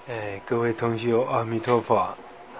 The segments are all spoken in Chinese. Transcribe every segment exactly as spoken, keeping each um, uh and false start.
哎，各位同学，阿弥陀佛。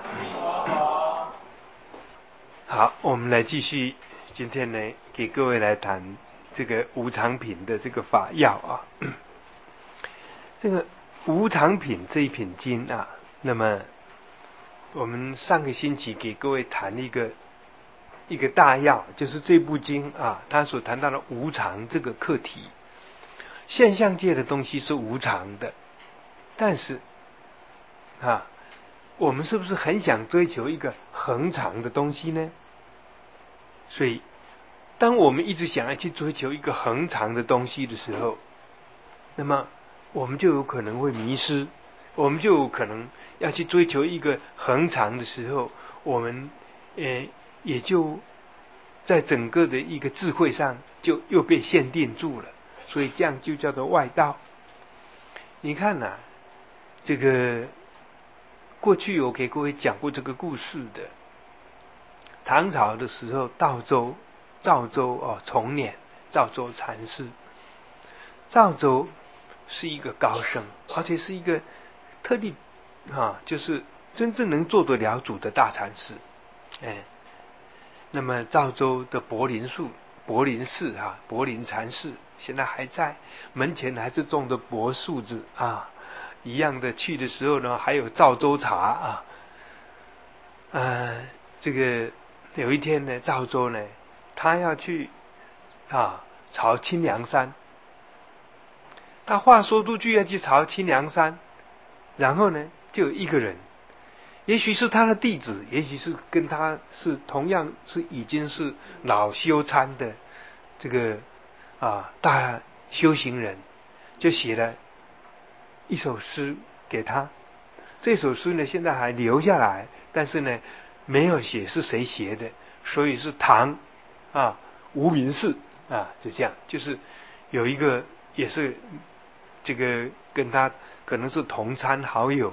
好，我们来继续，今天呢，给各位来谈这个无常品的这个法要啊。这个无常品这一品经啊，那么我们上个星期给各位谈一个一个大要，就是这部经啊，它所谈到的无常这个课题。现象界的东西是无常的，但是啊，我们是不是很想追求一个恒常的东西呢？所以，当我们一直想要去追求一个恒常的东西的时候，那么我们就有可能会迷失，我们就有可能要去追求一个恒常的时候，我们呃也就在整个的一个智慧上就又被限定住了，所以这样就叫做外道。你看呐、啊，这个过去有给各位讲过这个故事的。唐朝的时候，道州赵州哦，重辇赵州禅师。赵州是一个高僧，而且是一个特地啊，就是真正能做得了主的大禅师。哎，那么赵州的柏林树、柏林寺啊，柏林禅寺现在还在，门前还是种的柏树子啊。一样的，去的时候呢，还有赵州茶啊。呃，这个有一天呢，赵州呢，他要去啊朝清凉山。他话说出去要去朝清凉山，然后呢，就有一个人，也许是他的弟子，也许是跟他是同样是已经是老修参的这个啊大修行人，就写了一首诗给他。这首诗呢，现在还留下来，但是呢，没有写是谁写的，所以是唐啊无名氏啊，就这样，就是有一个也是这个跟他可能是同参好友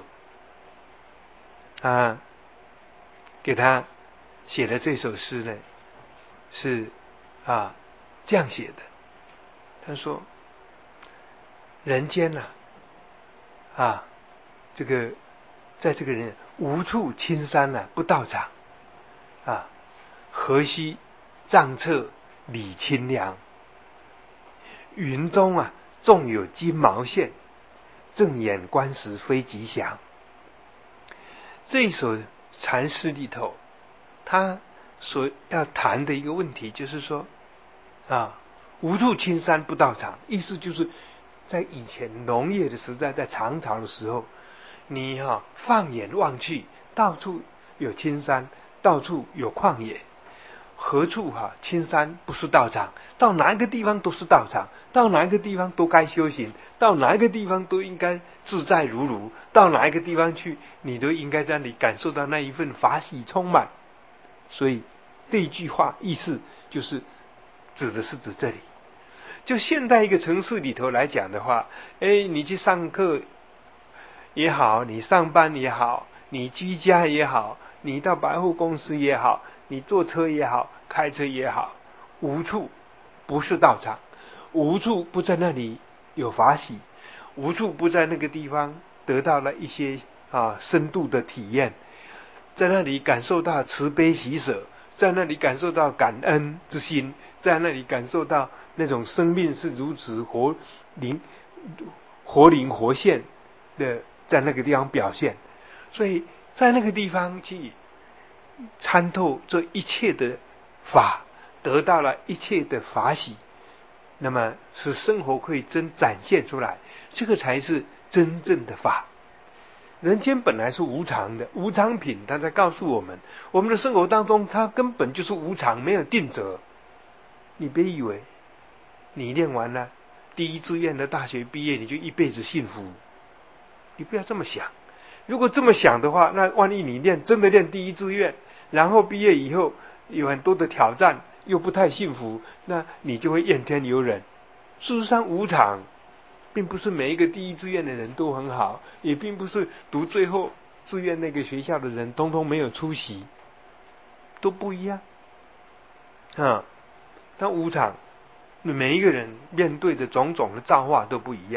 啊，给他写的这首诗呢，是啊这样写的。他说：人间呐 啊, 啊，这个在这个人无处青山啊不到场啊，河西瘴彻理清凉，云中啊纵有金毛线，正眼观时非吉祥。这一首禅诗里头，他所要谈的一个问题就是说啊，无处青山不到场，意思就是在以前农业的时代，在唐朝的时候，你哈、啊、放眼望去，到处有青山，到处有旷野，何处哈、啊、青山不是道场？到哪一个地方都是道场，到哪一个地方都该修行，到哪一个地方都应该自在如如，到哪一个地方去，你都应该在那里感受到那一份法喜充满。所以这一句话意思就是指的是指这里。就现代一个城市里头来讲的话，哎，你去上课也好，你上班也好，你居家也好，你到百货公司也好，你坐车也好，开车也好，无处不是道场，无处不在那里有法喜，无处不在那个地方得到了一些啊深度的体验，在那里感受到慈悲喜舍，在那里感受到感恩之心，在那里感受到那种生命是如此活灵活灵活现的在那个地方表现。所以在那个地方去参透这一切的法，得到了一切的法喜，那么使生活可以真展现出来，这个才是真正的法。人间本来是无常的，无常品它在告诉我们，我们的生活当中它根本就是无常，没有定则。你别以为你念完了第一志愿的大学毕业你就一辈子幸福，你不要这么想。如果这么想的话，那万一你念真的念第一志愿，然后毕业以后有很多的挑战，又不太幸福，那你就会怨天尤人。事实上无常并不是每一个第一志愿的人都很好，也并不是读最后志愿那个学校的人通通没有出息，都不一样啊。但无常，每一个人面对的种种的造化都不一样。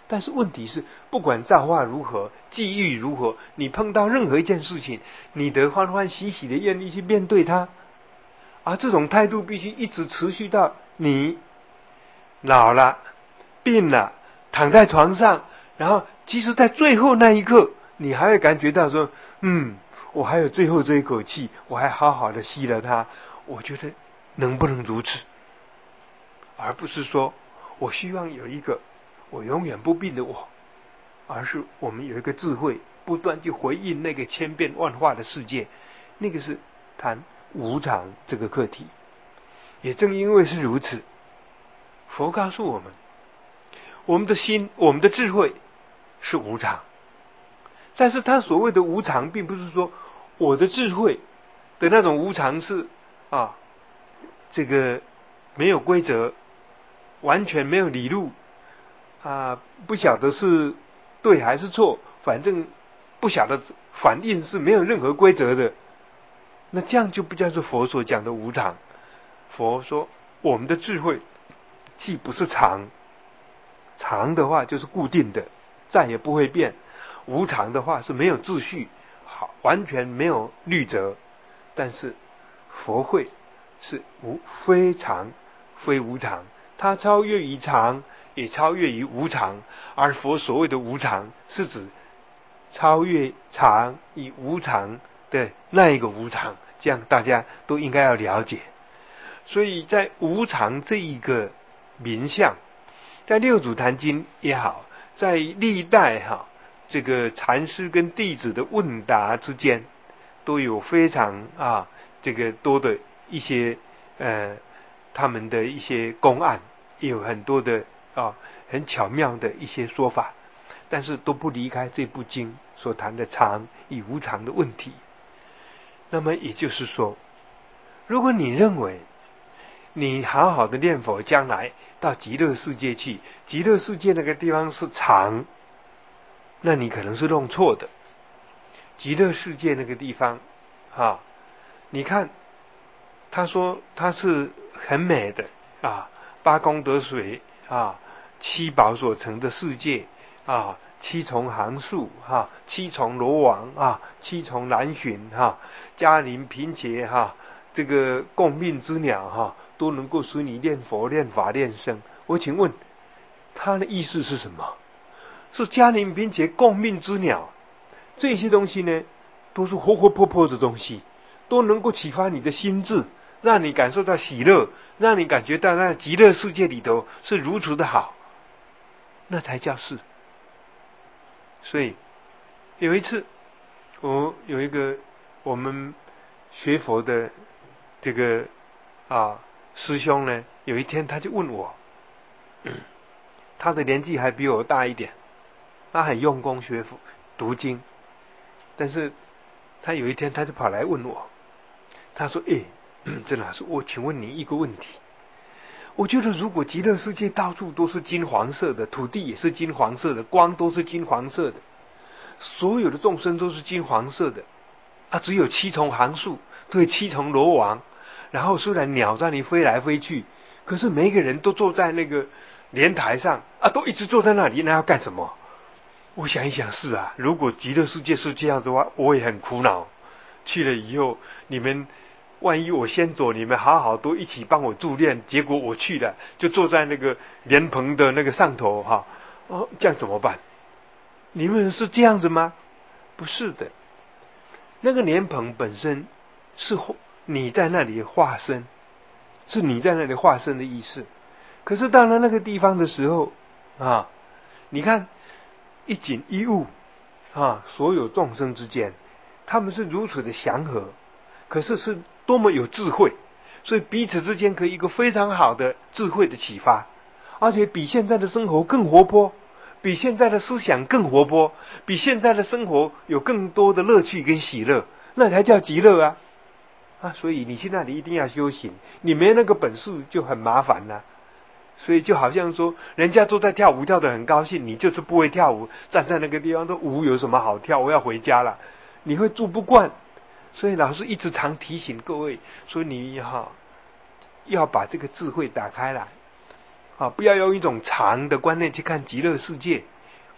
但是问题是，不管造化如何，际遇如何，你碰到任何一件事情，你得欢欢喜喜的愿意去面对它，而这种态度必须一直持续到你老了、病了、躺在床上，然后即使在最后那一刻，你还会感觉到说，嗯，我还有最后这一口气，我还好好的吸了它。我觉得能不能如此，而不是说我希望有一个我永远不病的我，而是我们有一个智慧，不断去回应那个千变万化的世界，那个是谈无常这个课题。也正因为是如此，佛告诉我们，我们的心、我们的智慧是无常。但是他所谓的无常，并不是说我的智慧的那种无常是啊，这个没有规则，完全没有理路啊，不晓得是对还是错，反正不晓得反应是没有任何规则的。那这样就不叫做佛所讲的无常。佛说我们的智慧既不是常，常的话就是固定的，再也不会变；无常的话是没有秩序，好，完全没有律则。但是佛慧是无非常非无常，它超越于常，也超越于无常。而佛所谓的无常，是指超越常与无常的那一个无常，这样大家都应该要了解。所以在无常这一个名相，在六祖坛经也好，在历代哈这个禅师跟弟子的问答之间，都有非常啊这个多的一些呃他们的一些公案，也有很多的啊很巧妙的一些说法，但是都不离开这部经所谈的常与无常的问题。那么也就是说，如果你认为你好好的念佛，将来到极乐世界去，极乐世界那个地方是常，那你可能是弄错的。极乐世界那个地方啊，你看他说它是很美的啊，八功德水啊，七宝所成的世界啊，七重行树哈、啊，七重罗网啊，七重蓝寻哈，嘉陵频伽哈，这个共命之鸟哈、啊，都能够使你念佛、念法、念僧。我请问，他的意思是什么？是嘉陵频伽共命之鸟，这些东西呢，都是活活泼泼的东西，都能够启发你的心智，让你感受到喜乐，让你感觉到那极乐世界里头是如此的好，那才叫是。所以有一次，我有一个我们学佛的这个啊师兄呢，有一天他就问我，他的年纪还比我大一点，他很用功学佛读经，但是他有一天他就跑来问我，他说：“诶，郑老师，我请问你一个问题。我觉得如果极乐世界到处都是金黄色的，土地也是金黄色的，光都是金黄色的，所有的众生都是金黄色的，啊，只有七重行树，对，七重罗网，然后虽然鸟在那里飞来飞去，可是每一个人都坐在那个莲台上啊，都一直坐在那里，那要干什么？”我想一想，是啊，如果极乐世界是这样的话，我也很苦恼。去了以后，你们万一我先走，你们好好都一起帮我助念，结果我去了，就坐在那个莲蓬的那个上头哈，哦，这样怎么办？你们是这样子吗？不是的，那个莲蓬本身是你在那里化身，是你在那里化身的意思。可是到了那个地方的时候啊，你看一景一物啊，所有众生之间，他们是如此的祥和，可是是多么有智慧，所以彼此之间可以一个非常好的智慧的启发，而且比现在的生活更活泼，比现在的思想更活泼，比现在的生活有更多的乐趣跟喜乐，那才叫极乐啊！啊，所以你去那里一定要修行，你没那个本事就很麻烦了、啊。所以就好像说，人家都在跳舞，跳得很高兴，你就是不会跳舞，站在那个地方，说舞有什么好跳？我要回家了，你会住不惯。所以老师一直常提醒各位，说你哈要把这个智慧打开来，啊，不要用一种常的观念去看极乐世界，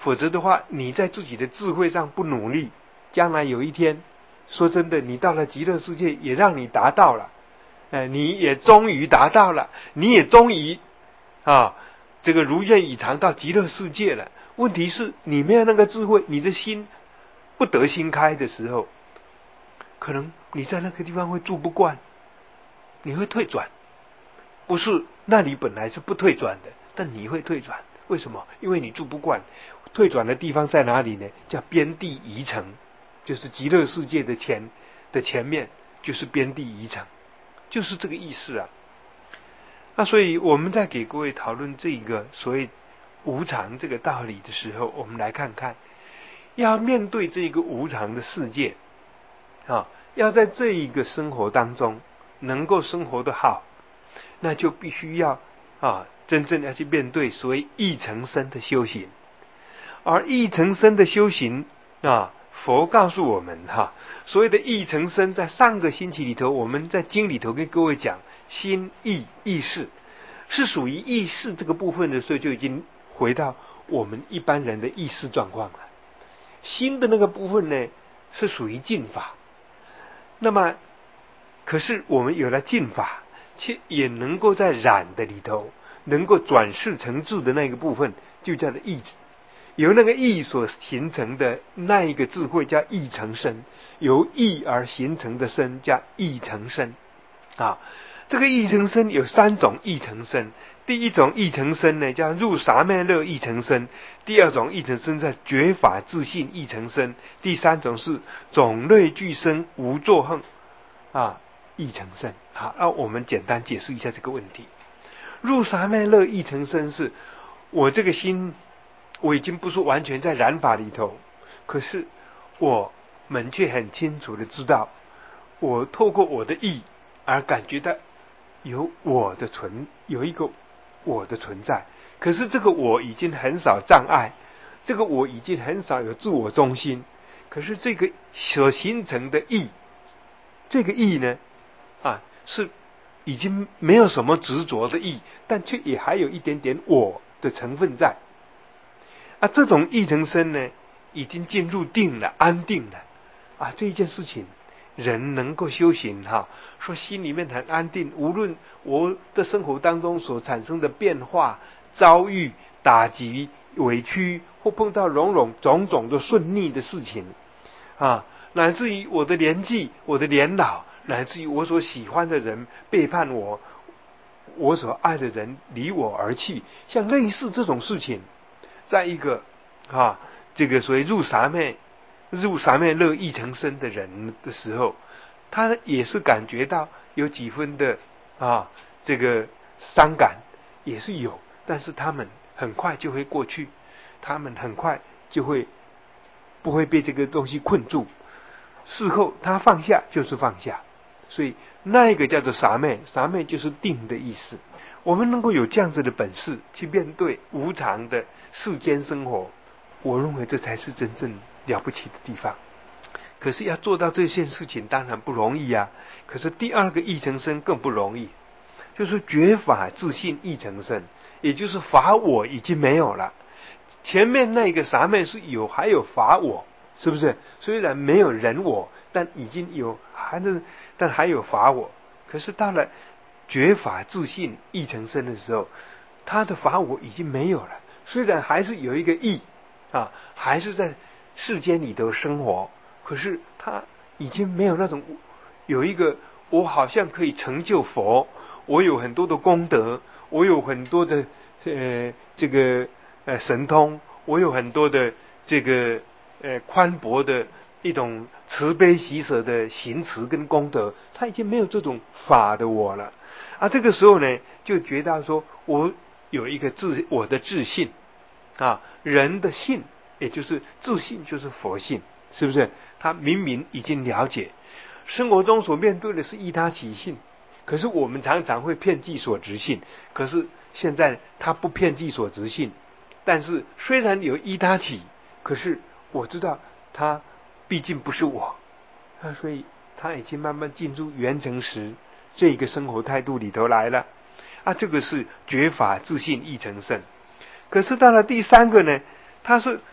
否则的话，你在自己的智慧上不努力，将来有一天，说真的，你到了极乐世界，也让你达到了，呃，你也终于达到了，你也终于啊，这个如愿以偿到极乐世界了。问题是你没有那个智慧，你的心不得心开的时候，可能你在那个地方会住不惯，你会退转。不是那里本来是不退转的，但你会退转，为什么？因为你住不惯。退转的地方在哪里呢？叫边地宜城，就是极乐世界的前的前面就是边地宜城，就是这个意思啊。那所以我们在给各位讨论这个所谓无常这个道理的时候，我们来看看，要面对这个无常的世界啊，要在这一个生活当中能够生活得好，那就必须要啊，真正要去面对所谓意成身的修行。而意成身的修行啊，佛告诉我们哈、啊，所谓的意成身，在上个星期里头，我们在经里头跟各位讲，心意意识是属于意识这个部分的时候，就已经回到我们一般人的意识状况了。心的那个部分呢，是属于净法。那么，可是我们有了净法，却也能够在染的里头，能够转世成智的那个部分，就叫做意。由那个意所形成的那一个智慧叫意成身，由意而形成的身叫意成身啊。这个意成身有三种意成身，第一种意成身呢叫入萨昧乐意成身，第二种意成身叫觉法自信意成身，第三种是种类俱生无作恨啊意成身。好，那我们简单解释一下这个问题。入萨昧乐意成身是我这个心。我已经不是完全在染法里头，可是我们却很清楚的知道，我透过我的意而感觉到有我的存，有一个我的存在。可是这个我已经很少障碍，这个我已经很少有自我中心。可是这个所形成的意，这个意呢，啊，是已经没有什么执着的意，但却也还有一点点我的成分在。啊，这种意成身呢，已经进入定了，安定了啊！这一件事情，人能够修行哈，说心里面很安定，无论我的生活当中所产生的变化、遭遇、打击、委屈，或碰到种种种种的顺逆的事情啊，乃至于我的年纪、我的年老，乃至于我所喜欢的人背叛我，我所爱的人离我而去，像类似这种事情。在一个啊，这个所谓入萨昧、入萨昧乐意成身的人的时候，他也是感觉到有几分的啊，这个伤感也是有，但是他们很快就会过去，他们很快就会不会被这个东西困住。事后他放下就是放下，所以那一个叫做萨昧，萨昧就是定的意思。我们能够有这样子的本事去面对无常的世间生活，我认为这才是真正了不起的地方。可是要做到这件事情当然不容易啊。可是第二个意成身更不容易，就是觉法自信意成身，也就是法我已经没有了。前面那个萨昧是有，还有法我，是不是？虽然没有人我，但已经有，还是但还有法我。可是到了觉法自信意成身的时候，他的法我已经没有了，虽然还是有一个意啊，还是在世间里头生活，可是他已经没有那种有一个我好像可以成就佛，我有很多的功德，我有很多的呃这个呃神通，我有很多的这个呃宽博的一种慈悲喜舍的行持跟功德，他已经没有这种法的我了。啊，这个时候呢，就觉得说我有一个自我的自信啊，人的信，也就是自信，就是佛性，是不是？他明明已经了解，生活中所面对的是依他起信，可是我们常常会骗计所执信，可是现在他不骗计所执信，但是虽然有依他起，可是我知道他毕竟不是我啊，所以他已经慢慢进入圆成实这个生活态度里头来了啊，这个是觉法自信意成身。可是到了第三个呢，他是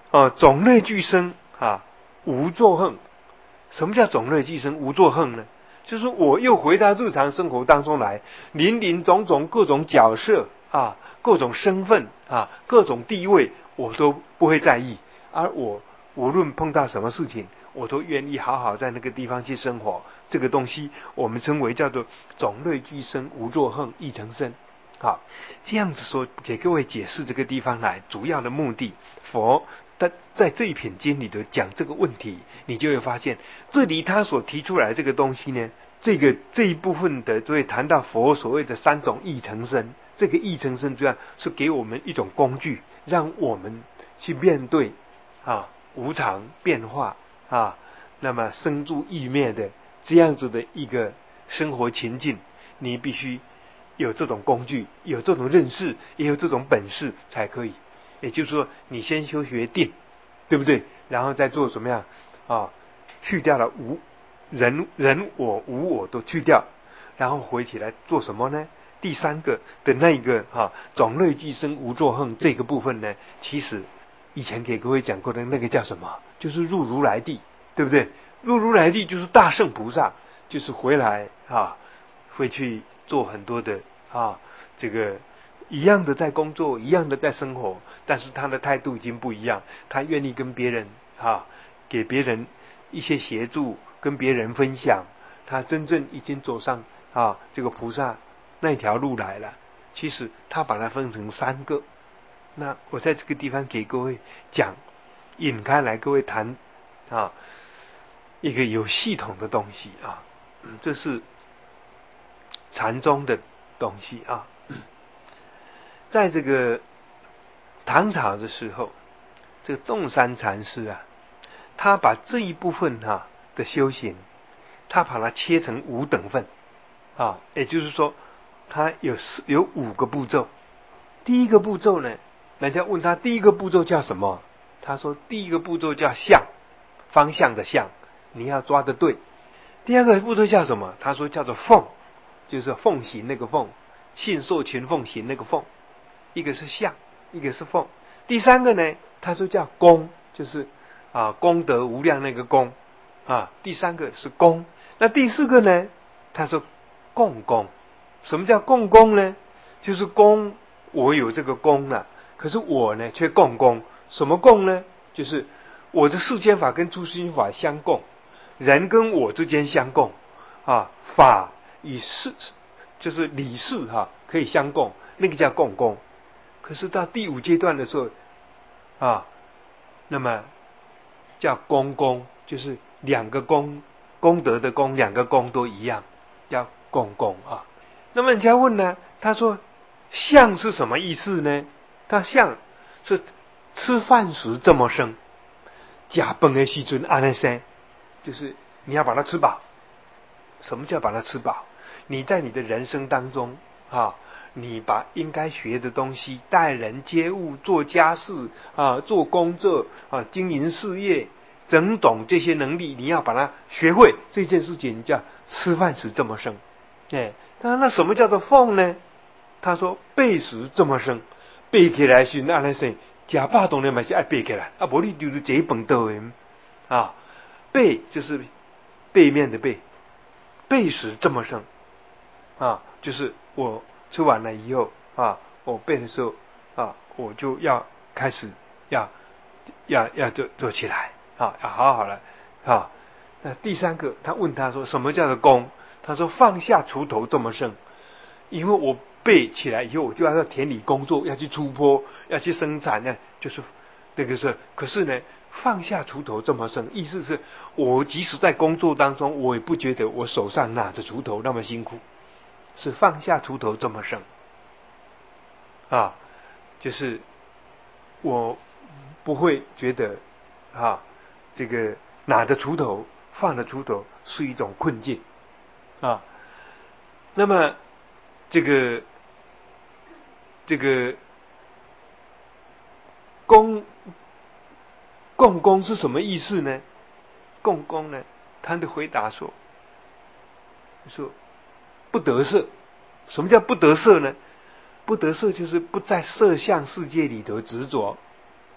哦，种类俱生啊，无作恨。什么叫种类俱生无作恨呢？就是我又回到日常生活当中来，林林总总各种角色啊，各种身份啊，各种地位，我都不会在意。而我无论碰到什么事情，我都愿意好好在那个地方去生活。这个东西我们称为叫做种类俱生，无作恨，亦成生。好，这样子说给各位解释这个地方来，主要的目的，佛在在这一品经里头讲这个问题，你就会发现，这里他所提出来这个东西呢，这个这一部分的就会谈到佛所谓的三种义成身。这个义成身主要是给我们一种工具，让我们去面对啊无常变化啊，那么生住异灭的这样子的一个生活情境，你必须有这种工具，有这种认识，也有这种本事才可以。也就是说，你先修学定，对不对？然后再做怎么样啊？去掉了无人人我无我都去掉，然后回起来做什么呢？第三个的那个啊，种类俱生无作恨这个部分呢，其实以前给各位讲过的那个叫什么？就是入如来地，对不对？入如来地就是大圣菩萨，就是回来啊，会去做很多的啊，这个一样的在工作，一样的在生活，但是他的态度已经不一样，他愿意跟别人啊，给别人一些协助，跟别人分享，他真正已经走上啊这个菩萨那条路来了。其实他把它分成三个，那我在这个地方给各位讲，引开来各位谈啊一个有系统的东西啊，这是禅宗的东西啊。在这个唐朝的时候，这个洞山禅师啊，他把这一部分哈、啊、的修行，他把它切成五等份啊，也就是说，他有四有五个步骤。第一个步骤呢，人家问他第一个步骤叫什么？他说第一个步骤叫向，方向的向，你要抓得对。第二个步骤叫什么？他说叫做奉，就是奉行那个奉，信受勤奉行那个奉。一个是向，一个是奉。第三个呢，他说叫功，就是啊功德无量那个功啊。第三个是功。那第四个呢，他说共功。什么叫共功呢？就是功，我有这个功了，可是我呢却共功。什么共呢？就是我的世间法跟诸心法相共，人跟我之间相共啊，法与事就是理事哈、啊、可以相共，那个叫共功。可是到第五阶段的时候啊，那么叫功功，就是两个功，功德的功，两个功都一样，叫共功啊。那么人家问呢，他说相是什么意思呢？他相是吃饭时这么生，假崩的时阵安那生，就是你要把它吃饱。什么叫把它吃饱？你在你的人生当中啊，你把应该学的东西，待人接物，做家事啊，做工作啊，经营事业，整懂这些能力，你要把它学会。这件事情叫吃饭时这么生。哎，那那什么叫做奉呢？他说背时这么生，背起来是那来生，假霸当然嘛是爱背起来，啊，不你就是这一本道人啊。背就是背面的背，背时这么生啊，就是我吃完了以后啊，我背的时候啊，我就要开始要要要做做起来啊，要好好了啊。那第三个，他问他说什么叫做功？他说放下锄头这么生，因为我背起来以后，我就要在田里工作，要去出坡，要去生产呢，就是那个是。可是呢，放下锄头这么生，意思是我即使在工作当中，我也不觉得我手上拿着锄头那么辛苦，是放下锄头这么生啊，就是我不会觉得啊，这个拿着锄头放着锄头是一种困境啊。那么这个这个共共工是什么意思呢？共工呢，他的回答说说不得色。什么叫不得色呢？不得色就是不在色相世界里头执着，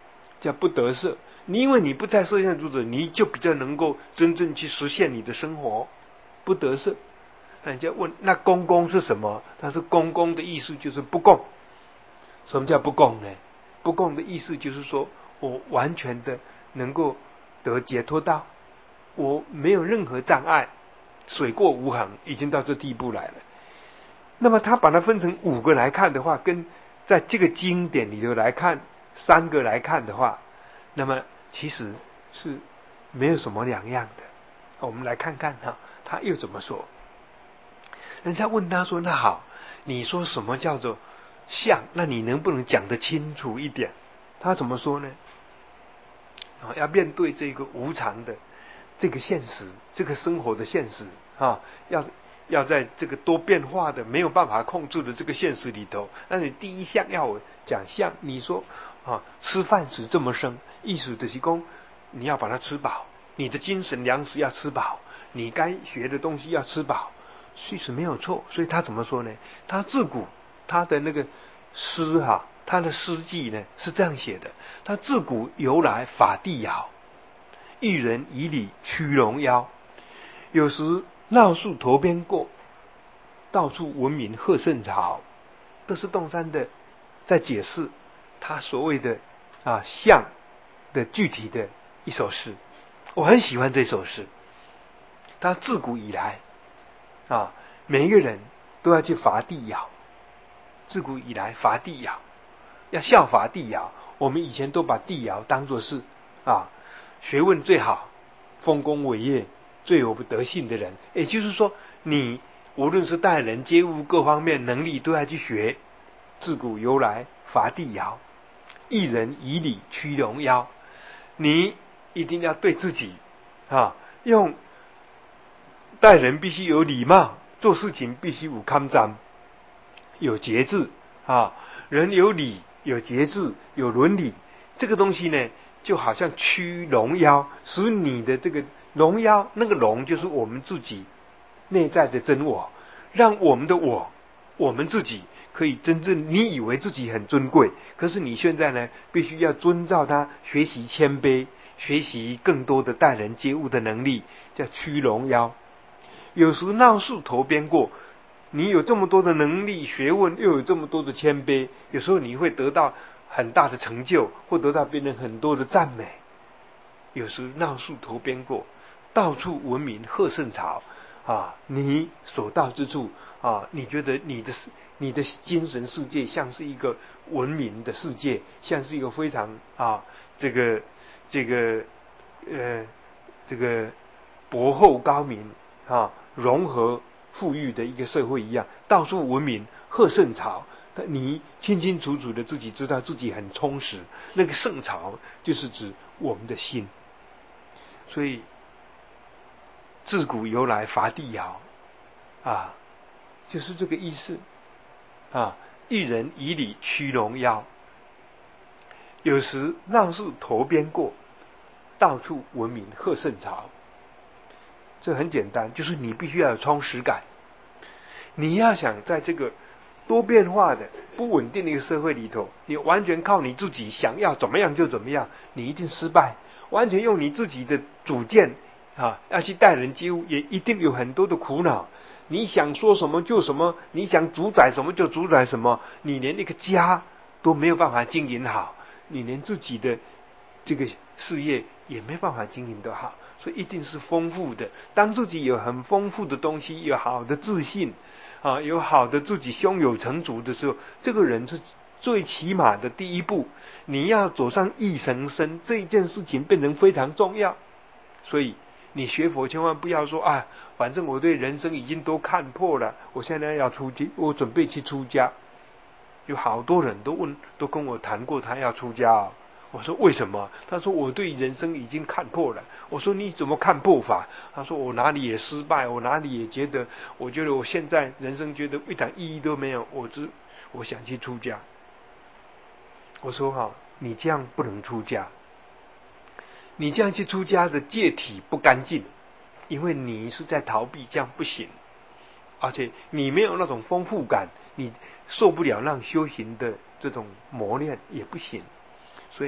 叫不得色。你因为你不在色相住者，你就比较能够真正去实现你的生活。不得色，人家问那公公是什么？他说公公的意思就是不共。什么叫不共呢？不共的意思就是说我完全的能够得解脱道，我没有任何障碍，水过无痕，已经到这地步来了。那么他把它分成五个来看的话，跟在这个经典里头来看三个来看的话，那么其实是没有什么两样的。我们来看看哈，他又怎么说？人家问他说：“那好，你说什么叫做相？那你能不能讲得清楚一点？”他怎么说呢？啊，要面对这个无常的这个现实，这个生活的现实啊，要要在这个多变化的没有办法控制的这个现实里头，那你第一项要我讲相，你说啊，吃饭时这么生，意思就是说你要把它吃饱，你的精神粮食要吃饱，你该学的东西要吃饱，其实没有错。所以他怎么说呢？他自古他的那个诗哈、啊，他的诗记呢是这样写的：他自古由来法地遥，一人以礼屈龙腰。有时闹树头边过，到处闻名鹤盛潮。这是洞山的在解释他所谓的啊相的具体的一首诗。我很喜欢这首诗。他自古以来啊，每一个人都要去伐地尧。自古以来伐地尧，要效法地尧。我们以前都把地尧当作是啊学问最好、丰功伟业最有德性的人。也就是说，你无论是待人接物各方面能力都要去学。自古由来伐地尧，一人以礼屈龙腰。你一定要对自己啊，用待人必须有礼貌，做事情必须有堪章，有节制啊。人有礼、有节制、有伦理，这个东西呢，就好像屈龙腰，使你的这个龙腰，那个龙就是我们自己内在的真我，让我们的我，我们自己可以真正，你以为自己很尊贵，可是你现在呢，必须要遵照他，学习谦卑，学习更多的待人接物的能力，叫屈龙腰。有时闹树头边过，你有这么多的能力学问，又有这么多的谦卑，有时候你会得到很大的成就，或得到别人很多的赞美。有时闹树头边过，到处闻名鹤盛潮啊！你所到之处啊，你觉得你的你的精神世界像是一个文明的世界，像是一个非常啊这个这个呃这个博厚高明啊融合富裕的一个社会一样，到处闻名鹤盛潮。但你清清楚楚的自己知道自己很充实，那个盛潮就是指我们的心。所以自古由来伐地尧啊，就是这个意思啊。一人以礼屈龙腰，有时闹树头边过，到处闻名鹤盛潮。这很简单，就是你必须要有充实感。你要想在这个多变化的不稳定的一个社会里头，你完全靠你自己想要怎么样就怎么样，你一定失败。完全用你自己的主见啊，要去待人接物，也一定有很多的苦恼。你想说什么就什么，你想主宰什么就主宰什么，你连那个家都没有办法经营好，你连自己的这个事业也没办法经营得好。所以一定是丰富的。当自己有很丰富的东西，有好的自信啊，有好的自己胸有成竹的时候，这个人是最起码的第一步。你要走上一层身，这一件事情变成非常重要。所以你学佛千万不要说啊，反正我对人生已经都看破了，我现在要出家，我准备去出家。有好多人都问，都跟我谈过他要出家啊。我说为什么？他说我对人生已经看破了。我说你怎么看破法？他说我哪里也失败，我哪里也觉得，我觉得我现在人生觉得一点意义都没有，我只我想去出家。我说哈，你这样不能出家，你这样去出家的戒体不干净，因为你是在逃避，这样不行。而且你没有那种丰富感，你受不了让修行的这种磨练也不行。所以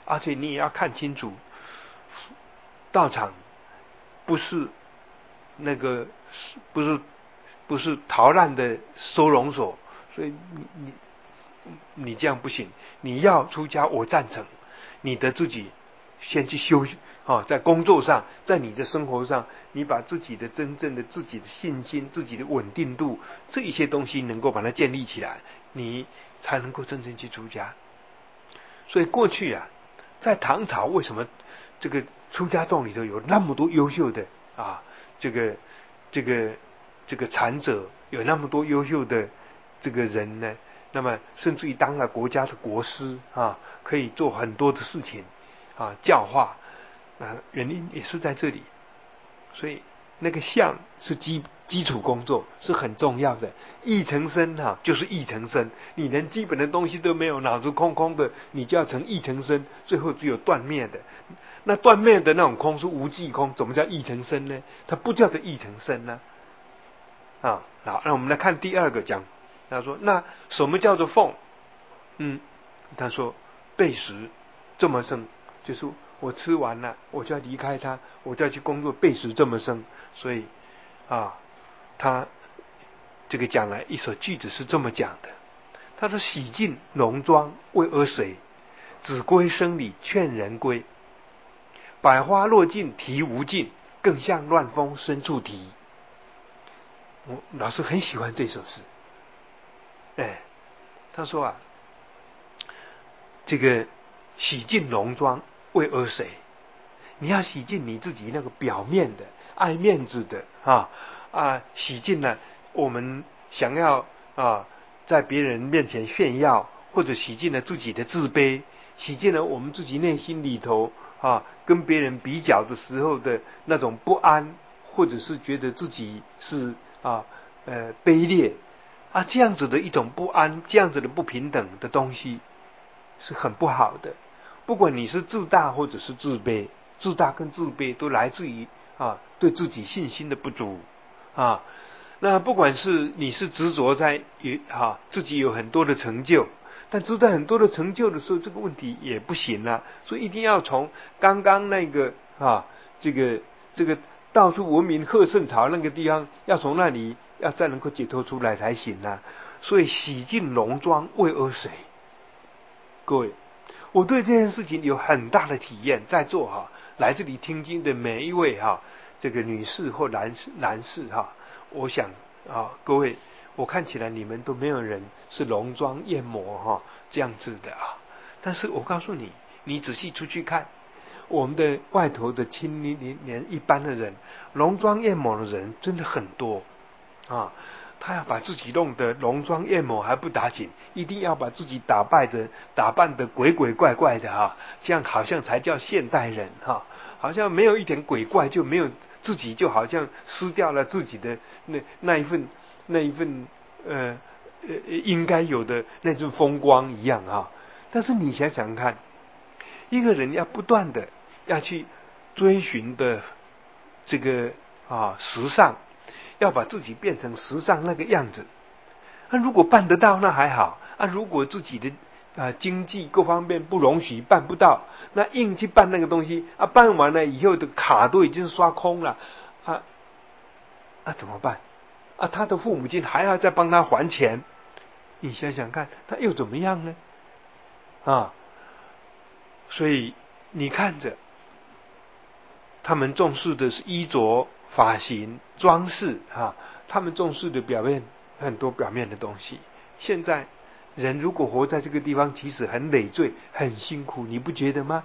而且你也要看清楚，道场不是那个不是不是逃难的收容所，所以你你你这样不行。你要出家，我赞成，你的自己先去修啊，在工作上，在你的生活上，你把自己的真正的自己的信心、自己的稳定度这一些东西能够把它建立起来，你才能够真正去出家。所以过去啊，在唐朝为什么这个出家众里头有那么多优秀的啊，这个这个这个禅者，有那么多优秀的这个人呢？那么甚至于当了国家的国师啊，可以做很多的事情啊，教化啊，原因也是在这里。所以那个相是基基础工作，是很重要的。义成身哈、啊，就是义成身。你连基本的东西都没有，脑子空空的，你就要成义成身，最后只有断灭的。那断灭的那种空是无记空，怎么叫义成身呢？它不叫做义成身呢、啊。啊，好，那我们来看第二个讲。他说：“那什么叫做奉？嗯，他说备食这么生，就是我吃完了，我就要离开他，我就要去工作，备食这么生。所以啊，他这个讲了一首句子是这么讲的。他说：洗尽浓妆为尔谁？子规声里劝人归。百花落尽啼无尽，更像乱风深处啼。”我老师很喜欢这首诗。哎，他说啊，这个洗尽浓妆为尔谁？你要洗尽你自己那个表面的爱面子的啊啊，洗尽了我们想要啊在别人面前炫耀，或者洗尽了自己的自卑，洗尽了我们自己内心里头啊跟别人比较的时候的那种不安，或者是觉得自己是啊呃卑劣。啊，这样子的一种不安，这样子的不平等的东西是很不好的。不管你是自大或者是自卑，自大跟自卑都来自于啊对自己信心的不足啊。那不管是你是执着在有啊自己有很多的成就，但知道很多的成就的时候，这个问题也不行啊。所以一定要从刚刚那个啊这个这个到处闻名鹤盛朝那个地方，要从那里要再能够解脱出来才行啊。所以洗尽浓妆为尔谁？各位，我对这件事情有很大的体验。在座哈、啊、来这里听经的每一位哈、啊、这个女士或男士男士哈、啊，我想啊各位，我看起来你们都没有人是浓妆艳抹哈、啊、这样子的啊。但是我告诉你，你仔细出去看，我们的外头的青年年一般的人，浓妆艳抹的人真的很多啊。他要把自己弄得浓妆艳抹还不打紧，一定要把自己打扮着打扮得鬼鬼怪怪的哈、啊，这样好像才叫现代人哈、啊，好像没有一点鬼怪就没有自己，就好像失掉了自己的那那一份那一份呃呃应该有的那种风光一样啊。但是你想想看，一个人要不断的要去追寻的这个啊时尚，要把自己变成时尚那个样子，那如果办得到那还好啊，如果自己的啊经济各方面不容许办不到，那硬去办那个东西啊，办完了以后的卡都已经刷空了啊啊怎么办啊？他的父母亲还要再帮他还钱，你想想看，他又怎么样呢？啊，所以你看着他们重视的是衣着、发型、装饰啊，他们重视的表面很多表面的东西。现在人如果活在这个地方，其实很累赘、很辛苦，你不觉得吗？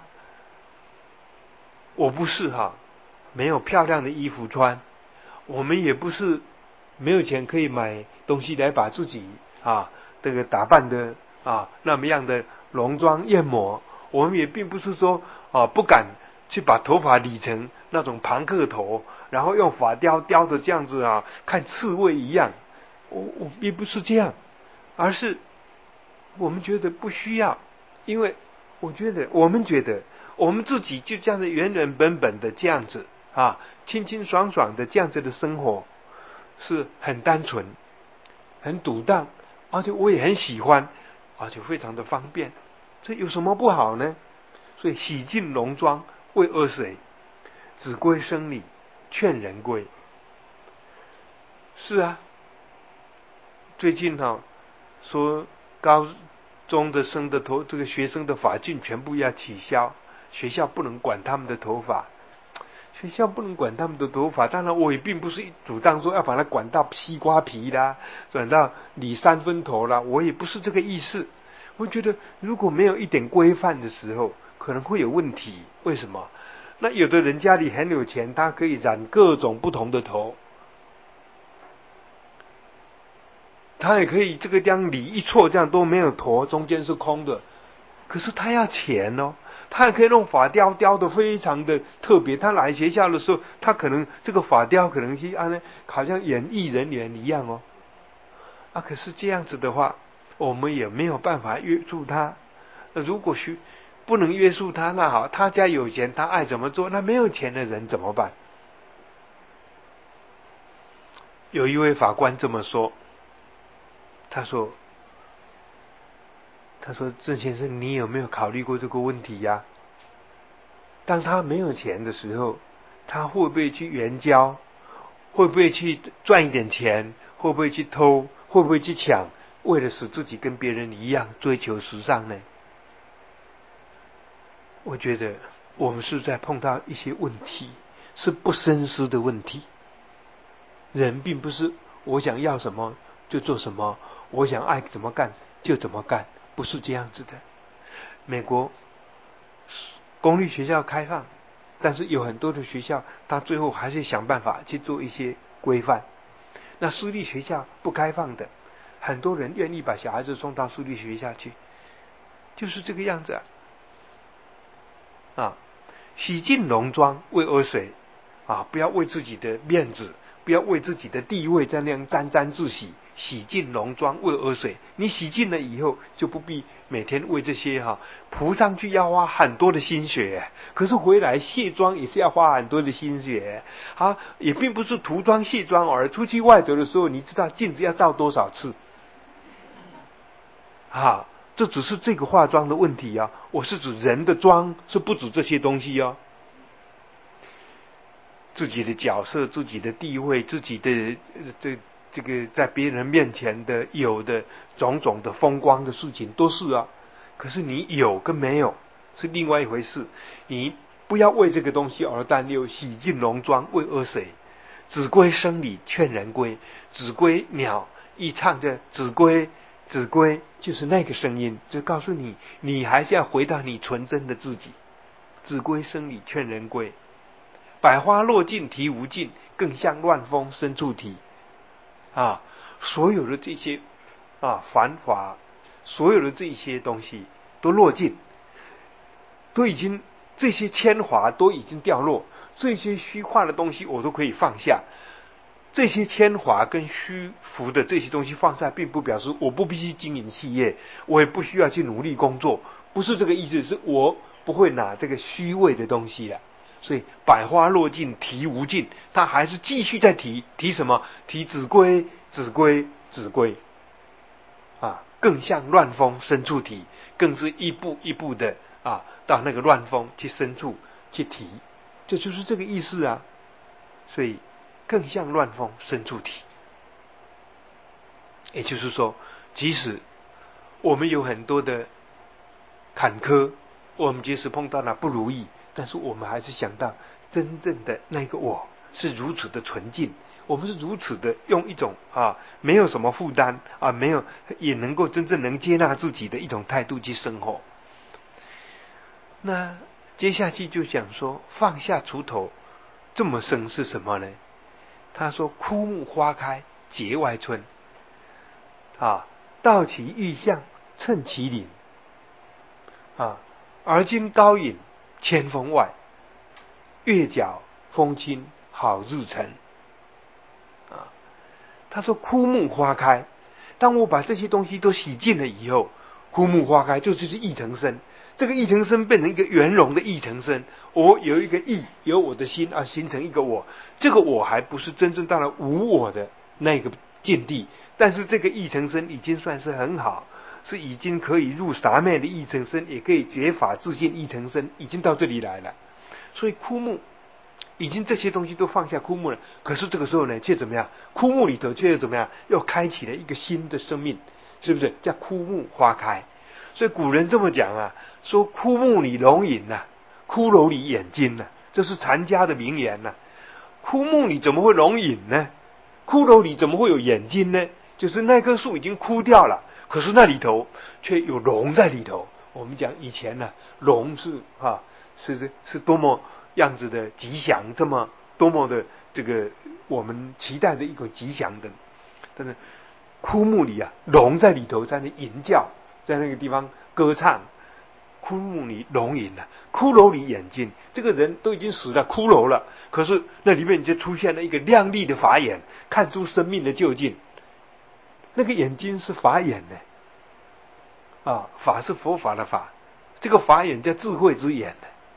我不是哈，没有漂亮的衣服穿，我们也不是没有钱可以买东西来把自己啊这个打扮的啊那么样的浓妆艳抹，我们也并不是说啊不敢去把头发理成那种庞克头，然后用发雕雕的这样子啊，看刺猬一样。我我并不是这样，而是我们觉得不需要，因为我觉得我们觉得我们自己就这样的原原本本的这样子啊，清清爽爽的这样子的生活是很单纯、很独当，而且我也很喜欢，而且非常的方便，这有什么不好呢？ 所以洗尽戎装为阿谁？子规声里劝人归。是啊，最近哈、哦、说高中的生的头这个学生的发禁全部要取消，学校不能管他们的头发。学校不能管他们的头发，当然我也并不是主张说要把它管到西瓜皮啦，管到理三分头啦，我也不是这个意思。我觉得如果没有一点规范的时候，可能会有问题。为什么？那有的人家里很有钱，他可以染各种不同的头，他也可以这个这样理一撮，这样都没有头，中间是空的。可是他要钱哦，他也可以弄发雕雕的非常的特别。他来学校的时候，他可能这个发雕可能是按好像演艺人员一样哦。啊，可是这样子的话，我们也没有办法约束他。如果需不能约束他，那好，他家有钱，他爱怎么做，那没有钱的人怎么办？有一位法官这么说，他说。他说：“郑先生，你有没有考虑过这个问题呀？当他没有钱的时候，他会不会去援交？会不会去赚一点钱？会不会去偷？会不会去抢？为了使自己跟别人一样追求时尚呢？”我觉得我们是在碰到一些问题，是不深思的问题。人并不是我想要什么就做什么，我想爱怎么干就怎么干。不是这样子的。美国公立学校开放，但是有很多的学校，他最后还是想办法去做一些规范。那私立学校不开放的，很多人愿意把小孩子送到私立学校去，就是这个样子啊。啊，洗尽戎装为阿谁？啊，不要为自己的面子，不要为自己的地位在那样沾沾自喜。洗尽戎装为阿谁？你洗尽了以后，就不必每天为这些哈、啊、涂上去要花很多的心血，可是回来卸妆也是要花很多的心血。啊，也并不是涂妆卸妆而出去外头的时候，你知道镜子要照多少次？啊，这只是这个化妆的问题啊，我是指人的妆，是不止这些东西哦。自己的角色、自己的地位、自己的这。这个在别人面前的有的种种的风光的事情都是啊，可是你有跟没有是另外一回事。你不要为这个东西而担忧。洗尽戎装为阿谁？子规声里劝人归。子规鸟一唱着子规子规，就是那个声音，就告诉你，你还是要回到你纯真的自己。子规声里劝人归，百花落尽啼无尽，更向乱峰深处啼。啊，所有的这些啊繁华，所有的这些东西都落尽，都已经这些铅华都已经掉落，这些虚化的东西我都可以放下。这些铅华跟虚浮的这些东西放下，并不表示我不必须经营企业，我也不需要去努力工作，不是这个意思，是我不会拿这个虚伪的东西了。所以百花落尽啼无尽，他还是继续在提提什么？提子规子规子规啊，更向乱峰深处啼，更是一步一步的啊，到那个乱峰去深处去啼，这就是这个意思啊。所以更向乱峰深处啼，也就是说，即使我们有很多的坎坷，我们即使碰到了不如意，但是我们还是想到真正的那个我是如此的纯净，我们是如此的用一种啊没有什么负担啊，没有也能够真正能接纳自己的一种态度去生活。那接下去就讲说放下锄头这么深是什么呢？他说枯木花开节外春啊，道其意象趁其灵啊，而今高隐千峰外，月角风清好日沉啊。他说枯木花开，当我把这些东西都洗净了以后，枯木花开，这就是意成身。这个意成身变成一个圆融的意成身，我有一个意，有我的心啊，形成一个我。这个我还不是真正到了无我的那个境地，但是这个意成身已经算是很好， 是已经可以入傻昧的意成身，也可以觉法自信意成身，已经到这里来了。所以枯木已经这些东西都放下枯木了，可是这个时候呢，却怎么样？枯木里头却又怎么样？又开启了一个新的生命，是不是？叫枯木花开。所以古人这么讲啊，说枯木里龙吟呐，骷髅里眼睛呐，这是禅家的名言呐。枯木里怎么会龙吟呢？骷髅里怎么会有眼睛呢？就是那棵树已经枯掉了，可是那里头却有龙在里头。我们讲以前呢、啊，龙是啊，是是是多么样子的吉祥，这么多么的这个我们期待的一个吉祥的。但是枯木里啊，龙在里头在那吟叫，在那个地方歌唱。枯木里龙吟了，骷髅里眼睛，这个人都已经死了，骷髅了，可是那里面就出现了一个亮丽的法眼，看出生命的究竟。那个眼睛是法眼呢，啊，法是佛法的法，这个法眼叫智慧之眼呢。